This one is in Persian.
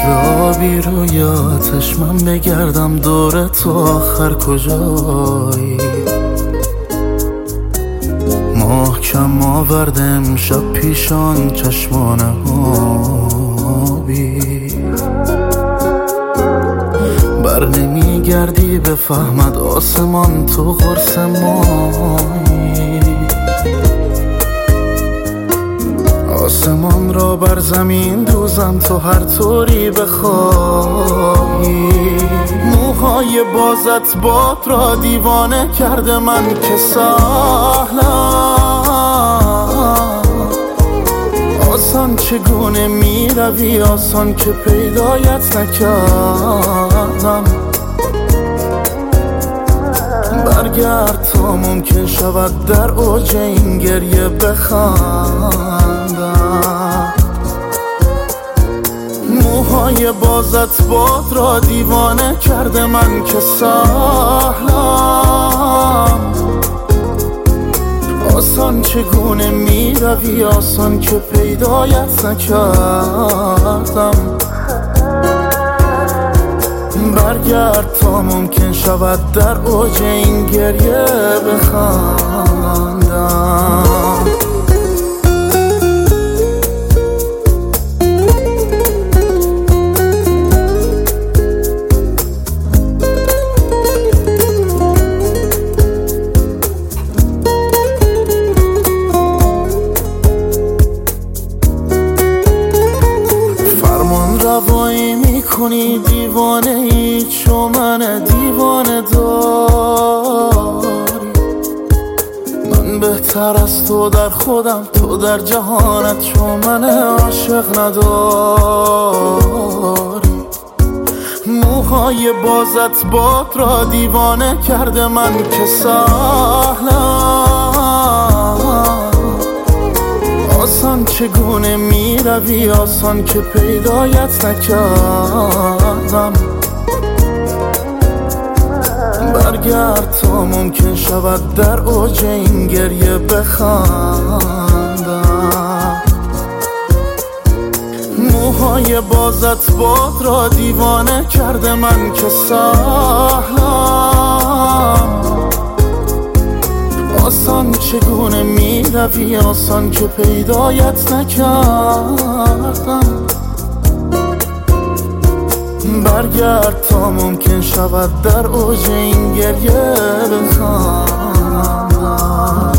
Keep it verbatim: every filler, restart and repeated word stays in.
مثل آبی روی آتش من بگردم دور تو آخر کجایی. محکم آورده امشب پیشان چشمان آبی. بر نمیگردی بفهمد آسمان تو قرص مایی. آسمان را بر زمین دوزم تو هر طوری بخوایی. موهای بازت باد را دیوانه کرده من که سهلم. آسان چگونه می روی آسان که پیدایت نکردم. برگرد تا ممکن شود در اوج این گریه بخندم. موهای بازت باد را دیوانه کرده من که سهلم. آسان چگونه می روی آسان که پیدایت نکردم. برگرد تا ممکن شود در اوج این گریه بخندم. روایی میکنی دیوانه ای چو من دیوانه داری. من بهتر از تو در خودم تو در جهانت چو من عاشق نداری. موهای بازت باد را دیوانه کرده من که سهلم. آسان چگونه می روی آسان که پیدایت نکردم. برگرد تا ممکن شود در اوج این گریه بخندم. موهای بازت باد را دیوانه کرده من که سهلم. آسان چگونه می روی آسان که پیدایت نکردم. برگرد تا ممکن شود در اوج این گریه بخندم.